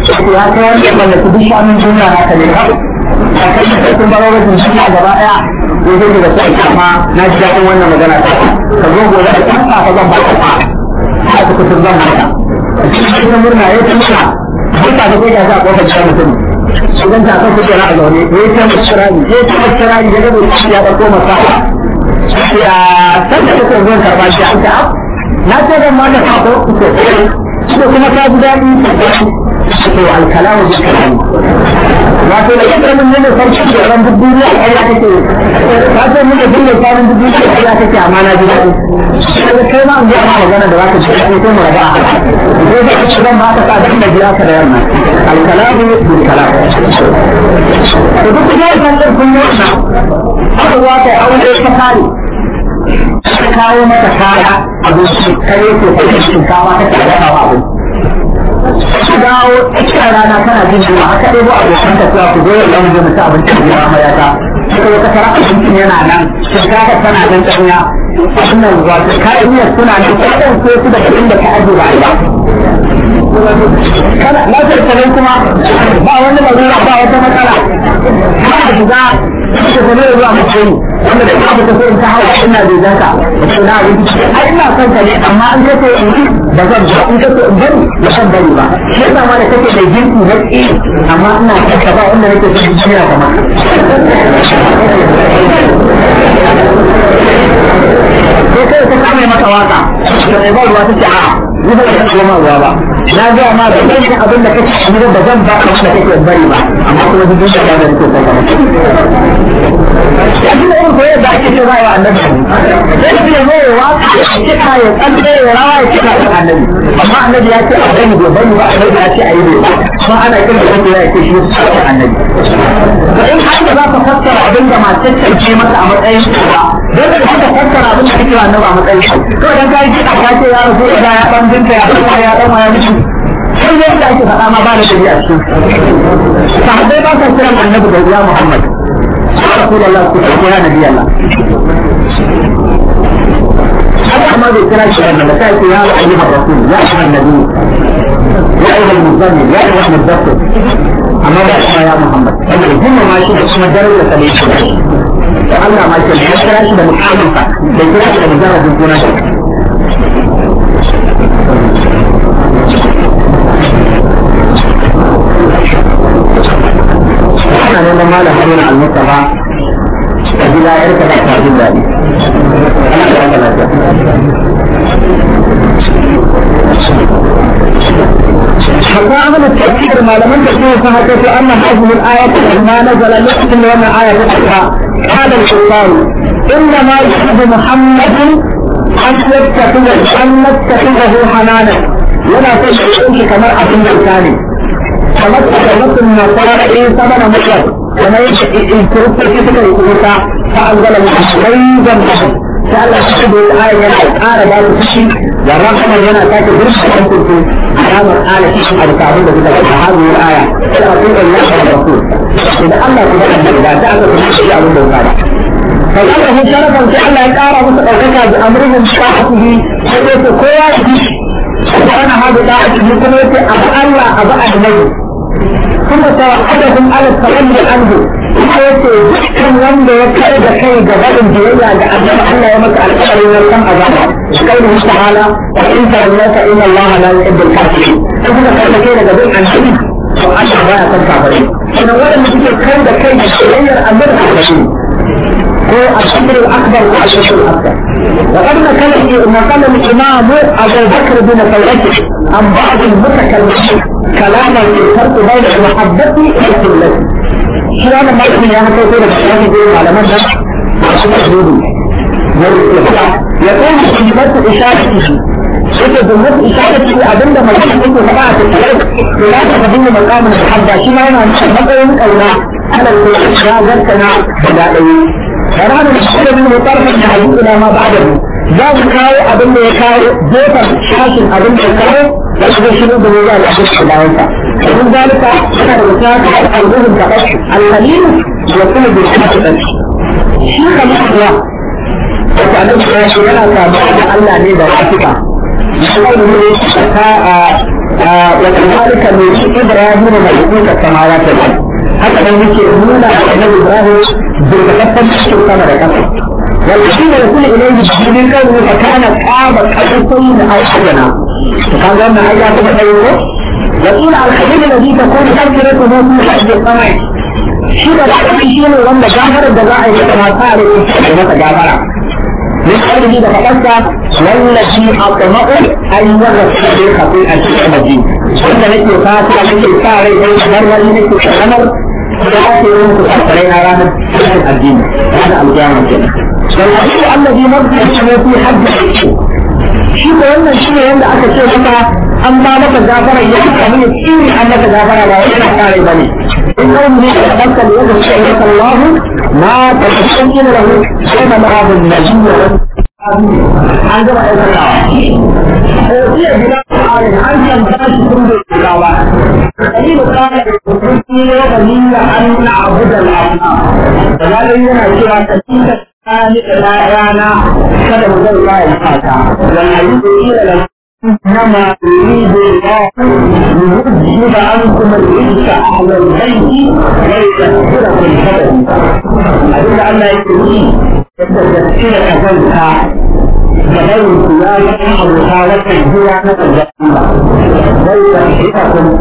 ya kai wanda ya mallaki duk shanun duniya haka ne ba a kan da sun baro wajen duniya gaba daya ko zai daga sai amma na ji daɗin wannan magana ta ka zo gobe da kan ka zan ba ka fa ka ku ku zan haka cikin murna ya ta murna duk da kai ya za ko ka ji mutum idan ta kan kuke na zaune ya ta musirani ya ta musirani ya ga mutum ya dauko masa ya san da kake zo karba shi an ta na ce dan ma da ka ko ku ko kuma ta ji daɗi to alkalamu bi kalam wato da yadda mun ne farko da ran duniya kai ya kake ka ce mun da duniya farin duniya kai ya kake amma na ji daɗi sai kai ma an ga magana da zaka ji ko mu raba ko da kace dan ma ka sa da jira ka da yamma alkalamu bi kalam to duk da wannan kun yi na aka wata aure ta kare ka kawo mata kaya abinci kare ko kuma shinkafa ta kare ka abu ka dawo cikin rana kana jin jima haka dai ba abokan ka cewa ku zo yau zamu je mu ci abinci da jira mayata suka yi kasar abincin yana nan shinkafa tana nan tsanya wannan wato kayan miyar suna nan ko ɗan ko su daga inda ka ajiye ba ba kana lafiyar sarai kuma ba wani larura ba wata matsala kana shiga suka zama da zuwa mutum wanda da kuma ta so in ta hawa ina da zaka wato na abinci ai ina son ka ne amma an kace in ba zan ba in kace in bari ba zan bari ba shi yasa ma da kake da girki na tsi amma ina son ka ba wanda nake son duniya kamar sai kai ka kame mata waka da mai ba ruwa take a ni ba zan koma ruwa ba na ga ma da kai abin da kake shi da zan ba ka wanda kake bari ba amma kuma duk da ka da kake son ka abin da yake koyar da ake ce ba wa annabi sai da ya zo wa ce ka ya tsalle ya rawa ya ce ka annabi amma annabi ya ce abin da bai ba annabi ya ce ayi bai kuma ana kin da yake ya ce shi ne annabi to in har da za ka fassara abin da matar ta ce maka a matsayin ba dan da ka fassara abin da kake annabi a matsayin shi to dan kai ji ka ce ya rabu da ya dan dinka ya dan ya dan ya miji sai yadda ake faɗa ma ba da dabi'a cikin sahabbai ba sa kiran annabi da ya Muhammad رسول الله يا نبي الله هذا ما ذكر شيء من مسائل يا ايها الرسول يا ايها النبي يا ايها المزمل يا ايها المدثر اما لا يا محمد هم ما شيء اسمه درجه سبيل الله ما شيء ذكر شيء من محمد ذكر شيء من مجرد يكون أنا لما ما له من المصطفى فبلا يركب أكثر من ذلك حتى عمل التفسير ما لم تكن فهكذا أن هذه الآية ما نزل نحن وما آية أخرى قال الشيطان إنما يحب محمد أن يتخذ أن نتخذه حنانا ولا تشعرون كما أبن الثاني فمثل النصارى إن ثمن مطلق وما يكرس كتك الكوتا فأنزل محمدا لهم سأل أشهد الآية الآن بعد تشي والرحمة هنا تاكي برشة كنت علامة الآية تشي على تعبير بذلك هذه الآية رسول الله والرسول إذا الله سبحانه إذا تعبت تشي على الله فالأمر شرفا في أن يقارى متقوقك بأمرهم شاحته حيث قوة وأنا هذا داعي يقول أبا الله أبا أهلي ثم توحدهم على التغني عنه حيث كان وانده يكاد كي جبال جيلا لأن الله يمت الأمر يلقم أبانا قوله تعالى وإن توليت إن الله لا يحب الكافرين ثم كان كي جبال عن حديث وأنا أبايا كالكافرين فنولا نتيجة كيد كي يغير أمر الكافرين هو الشكر الأكبر والشكر الأكبر وقد نقل نقل الإمام أبو بكر بن فيرته عن بعض المتكلمين كلاما في الفرق بين المحبة والذلة. شو أنا ما أسمي أنا كيف أقول لك على مدى يقول في بس إشارته إذا ضمت إشارته أبدا ما يكون تبعت الحياة لا تقدم مقام المحبة شو أنا مثلا أولا على الشاغرتنا بدائي فنحن نشتري منه طرفا نحيي إلى ما بعده ذات كاو أبن يكاو زيتا حاشن أبن يكاو وإذا شنو بنيجا الأحدث الدعوة ومن ذلك أنا رسالة الأرضهم كبش الخليل يكون بالحدث شو خليل الله وتعلم حياتنا كابعد الله نيدا وحفظة يقول لي وكذلك من إبراهيم ملكوت السماوات والأرض حتى لو يجي نونا النبي إبراهيم بالتقدم في السماء والأرض والذين يكون إليه من قوله فكان قاب قوسين أو أدنى فقال لنا آيات الخير وقيل على الخليل الذي تكون تذكرته في حج السماء شيء بعد شيء لما جاهر الدعاء يتماسى عليه وتجاهر من قوله فقط والذي أطمع أن يغفر لي خطيئتي المجيد وأنت نكي فاتح نكي فاري مرة نكي كأمر فلأتي يوم تفكرين على الدين هذا الجامع والحديث الذي نظر في حد شيء وأن الشيء عند أكثر لك أما لك جافر يحكى من الشيء أنك جافر لا وإن أحكاري بني إن قوله يتبقى ليجب شيئة الله ما تتشكل له كما معه النبي عندما يتبقى أوتي بلا قال أن ينتهي كل الإجابة الذي قال يقول وبني أن نعبد الأصنام فلا يمكن أن تكون ذلك لا يعنى كتب الله الفاتحة والحديث إلى إنما يريد الله ليذهب عنكم الرجس أهل البيت ويكفركم خطأكم. أدل على التوحيد تذكرك ذلك بغير قيادة أو رسالة هي نتذكر ويكفركم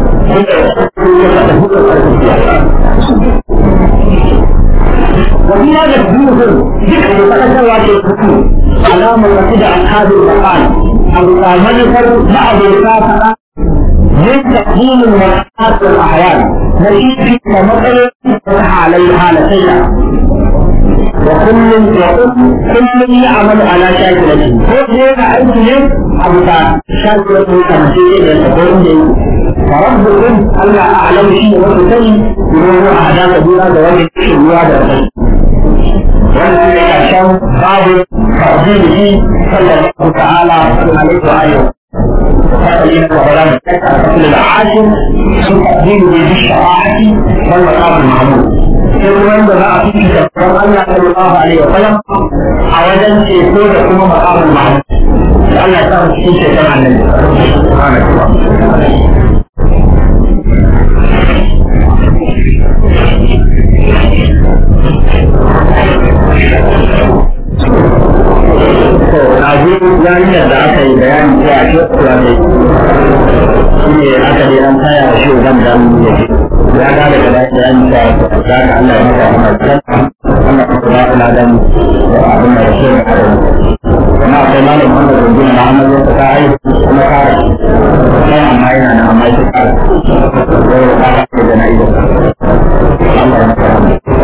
وفي هذا الدين ذكر تتكلم في الحكم علامة التي عن هذا المقال أو منفر بعض الكافة من تقديم المرحلات والأحيان نجد في مثل فتح عليه حالتين وكل كل يعمل على شاكلته كل عيد أبدا شاكلته تمثيل يتقون فربكم ألا أعلم شيء وبتني يقول أعداء كبيرة دوام الشيوع والذي يعشم بعض تقديمه صلى الله تعالى عليه وآله وسلم وغلام الفصل العاشر من تقديمه بالشرائع والمقام المعمول يقول عندما أتيك تذكر الله صلى الله عليه وسلم أولا سيكون لكم مقام المعمول لأن يكون في شيء عن النبي سبحانه وتعالى yarinyar da aka yi bayani ko a cikin kula ne shi ne aka ne an taya wa shi zan da mu yake ya ga da kada bayani ta da ka Allah ya maka amma kan Allah ka kula da dan abin da shi ne kuma akwai malam wanda da gina Muhammad ya ta ai kuma ka sai amma yana da amma ya ka da ka ka da nayi Allah ya maka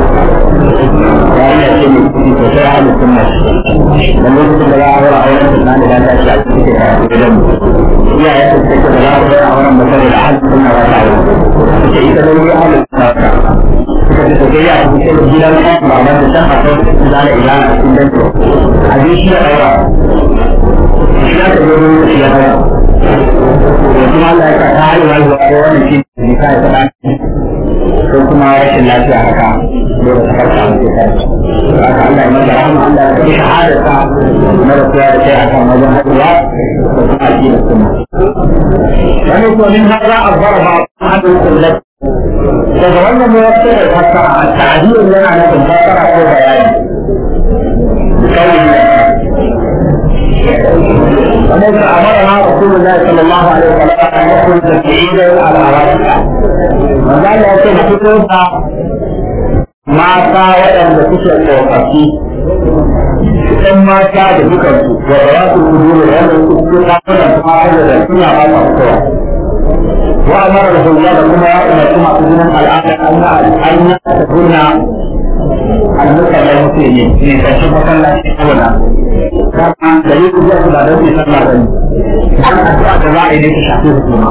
ya ce ne ko sai ahli sunna dan lokacin da ya aura auren da da ta shi a cikin gidan ya ya ce da ya aura auren da da ahli sunna wa ta'ala ce ita da ya ahli sunna ta ce ya ce gidan ba ba da ta fata da da ila cikin dan to a ji shi da aura shi da ya zo shi ya aura kuma Allah ya ka ta haihuwa ko wannan shi ne kai ta ko kuma rashin lafiya haka dole ka farka mutum kai haka Allah ya maka rahama Allah ya kai shahadata na rasuwa da kai akan wajen haɗuwa da kuma aƙidar sunna wani ko min hada abbara ba hadin kullat daga wannan ne wacce da fassara a ta'adiyar yana nufin fassara ko bayani وليس أمرنا رسول الله صلى الله عليه وسلم أن يخرج بعيدا على أراضيها وقال له تنحكم mata waɗanda suke tsofaffi ɗan mata da dukansu da ba su kudu da wanda su suka kuna kuma hanyar da suna ba ta fitowa wa amara da hulɗa da kuma ya umarci masu jinin al'ada an na al'aina da kunna almuka da mutu ne ne ƙarshen masallaci saboda kama da yi ku su ba da su sallah ba ne don addu'a da za a yi ne ta shafi su kuma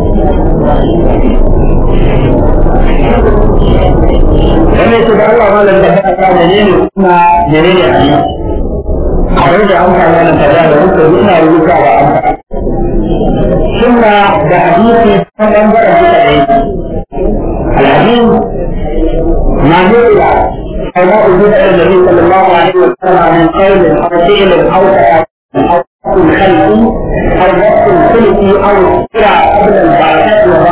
wannan su da Allah malam da haka menene kuma menene a yi a rage amfani da kaza da wuce ina rubutawa amfani sunna da hadisi ta bangaren duka ɗaya alhadis ma nuna أو وجود النبي صلى الله عليه وسلم من قول أو فعل أو أو خلق أو وقت خلقي أو سرع قبل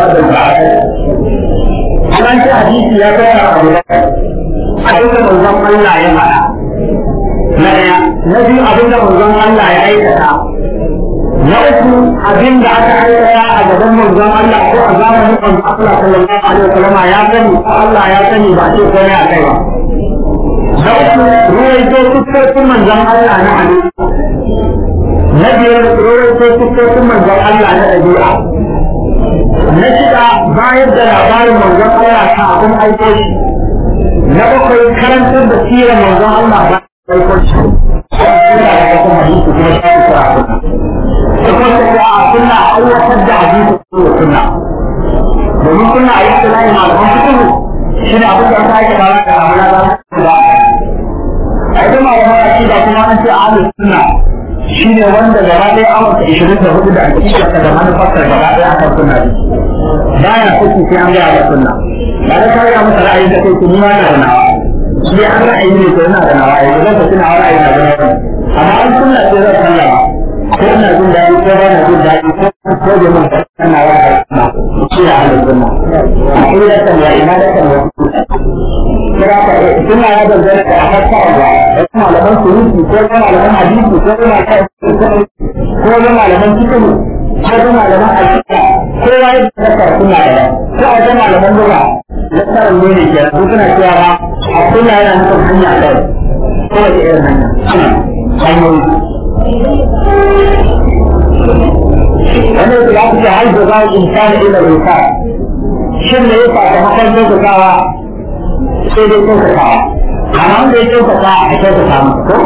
da ba'ada an ce hadisi ya kai abu da abin da manzon Allah ya faɗa na ɗaya na biyu abin da manzon Allah ya aikata na uku abin da aka aikata a gaban manzon Allah ko a zamanin manzon Allah sallallahu alaihi wasallam ya sani ko Allah ya sani ba ce ko ya kai ba na uku ruwaito tukkotun manzon Allah na hadisi na biyar ruwaito tukkotun manzon Allah na ɗabi'a na shida bayar da labarin manzon Allah kafin aiko shi na bakwai karantar da sirar manzon Allah ba aiko shi suna da kuma hadisi kuma shi kira kuma ta a sunna aiwatar da hadisi ko sunna domin sunna a yi tsalayi malaman fikihu shi ne abin da aka aika da wani karamuna za su ba a yi zama da mara da kuma an ce a halin sunna shi ne wanda gaba ɗaya awarsa ishirin da hudu da akidarsa da manufarsa gaba ɗaya akan sunna ne baya kuki sai an gaya da sunna ba da kawai masa ra'ayi da kai kuma na da nawa shi an ra'ayi ne ko yana da nawa yanzu zan tafi nawa ra'ayi na da nawa amma an sunna sai zan sallama ko ina jin daɗi ko ba na jin daɗi ko ko da mun kana wa da sunna shi da halin sunna akwai da kan ya ina da kan kira ka sunna ya dangana da afakkar da wasu malaman surutu ko kuma malaman hadisi ko kuma ko kuma malaman fiqh ko kuma malaman aqida kowa ya tsaka sunna da ko a jama'a malaman lugha lasarin ne ne ke ko suna cewa ba a sunna yana nufin hanya kai ko da irin hanya hanyoyi wannan da ya ce hal da za insani ila rufa shin ne ya fata makan kyautatawa sai dai kyautatawa amma wanda ya kyautata a kyautata masa ko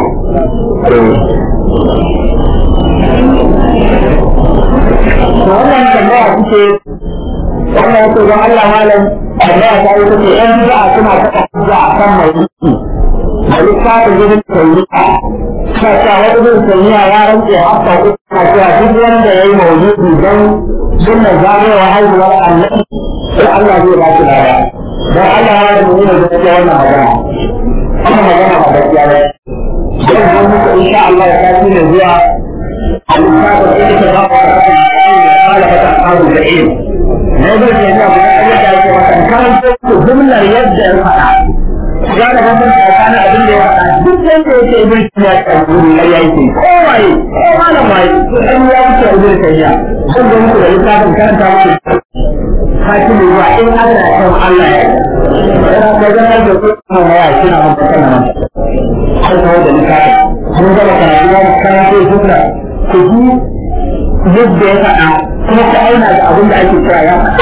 to wannan tambaya kuke wannan yake don Allah malam tambaya ta yi kuke yan bid'a suna kafa hujja akan mai mulki a lissafin gudun tauriya suna cewa wani gudun tauriya ya rantse haka uku na cewa duk wanda ya yi maulidi don sunna zagayewa haihuwar annabi sai Allah zai ba shi lada don Allah ya da mu ne gaskiya wannan magana wannan magana ba gaskiya ba zan zo muku insha Allah ya kafi ne zuwa a lissafin ita ta ba ku قال فتحقاق العلم نقول في الله كان جملة يبدأ الفتح قال فمن كان أدل وقع جدا يتعبون سنة أقول لا يأتي أوه أوه أنا ما يقول أن يأتي أقول سيئا قلت لكم الإسلام كان تعمل حاكم الوحيد أنا أحكم الله أنا كذا يقول أنا يأتي أنا مبتكنا حتى هذا الإسلام من ذلك كان في جملة تجيب yadda ya faɗa kuma ta aina da abin da ake kira ya faɗa.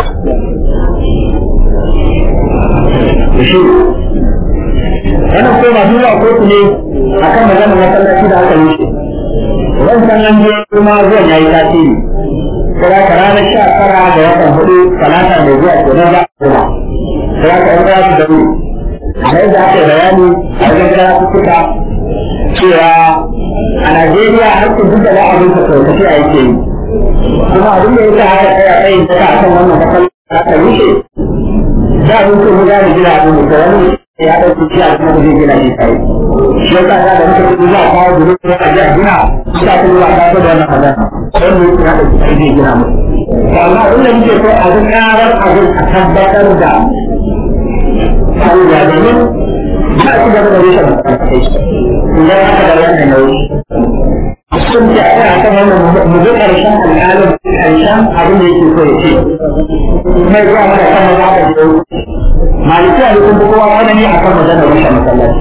Shi, wannan ko ba zuwa kotu ne a kan maganar masallaci da aka yi shi. Wancan an je kuma zuwan ya yi tasiri. Kira ka ranar sha tara da watan hudu talata mai zuwa ke nan za a kuma. Kira ka yan su da mu. A yadda aka yi bayani a wajen kira su suka cewa a Najeriya hakkin duk da za a zuka sauƙaƙe a yake yi. Kuma abin da yake haka kai a tsayin ta kan wannan matsalar aka rushe za a rufe mu gane gina abin da wani ya ɗauki shi a kuma zai gina shi kai shi ya sa da muka fi za a kawo da rufe a jiya gina shi ta kuma ba ta da wannan magana wanda yake ya ɗauki shi zai gina mu amma abin da muke so a duk ƙarar abin a tabbatar da kawai domin ba a ci gaba da rushe matsalar idan aka da wannan nauyi sun ce a kan akan wannan mu zo ƙarshen al'adar ƙarshen abin da yake so ya ce mai zuwa mana kan maza da yau maliki a dukkan kowa wani ne a kan maza da rushe masallaci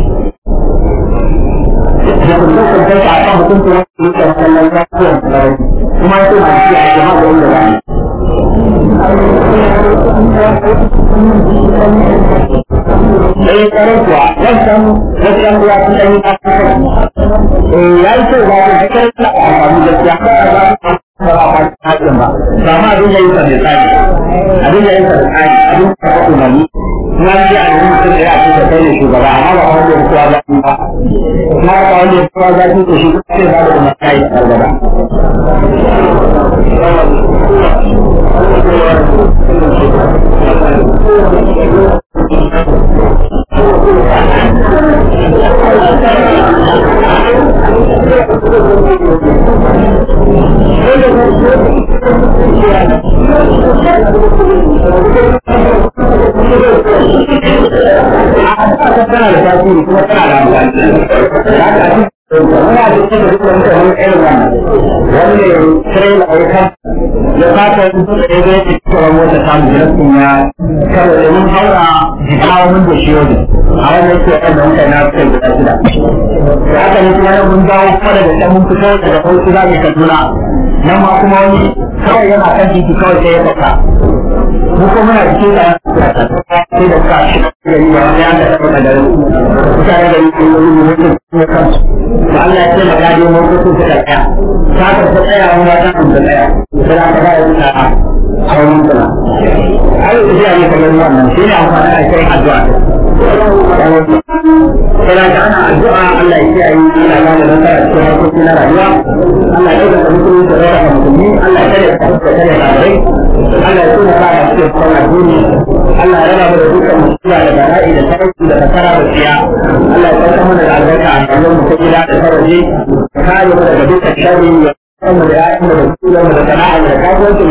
da kun zo kun kai a kan mutum kuma rushe masallaci ko wani kuma ya ce maliki a jama'a da wanda ba sai tsaron kuwa wancan wasu yan uwa sun ɗan yi kafin ya yi ce ba ku kai na amfani da ya ba a ba a ba a hakan ba ba ma abin da yi sa da tsari abin da yi sa da tsari abin da ka umarni kuma ji a yanzu mutum da ya ce da kai ne shugaba amma ba wanda ya kowa zafi ba kuma ba wanda ya kowa zafi ko shi kuma sai ba da kuma kai a gaba Thank you. tana da tasiri kuma tana da amfani. Muna da cikin da dukkan mutane irin wannan wanda ya kira da ayyukan ya fata yin da ya zai cikin mota samun jirgin ya kawai da mun haura jikawa mun da shi yau a wanda yake yan da mutane na kai da shida. Da haka ne kuma mun dawo kuma daga can mun fito daga farko za mu kaduna nan ma kuma wani kawai yana kan titi kawai sai ya fata. Mu kuma muna cikin da sai da ka shi gari da wani an da taɓa da mutane da yake yi mutum ne kansu. da Allah ya ce magadi motocin suka tsaya ta ka tsaya wani wata kan ta tsaya sai aka ba ya tsaya a wani tsaya ai da ya ne kamar wannan shi ne amfani a kai addu'a sai ka ana addu'a Allah ya kiyaye Allah ya ba da nasara cikin harkokin na rayuwa Allah ya ga mutum da rayuwa musulmi Allah ya kare ka da kare rayuwa Allah ya tuna ba ya cikin kwana duni Allah ya raba da dukkan musiba da bala'i da sarki da kasara da tsiya Allah ya kauta mana da albarka a rayuwar mu ta gida da faraje kare mu daga dukkan sharri ya kuma da ya'yan da da sana'a da kasuwanci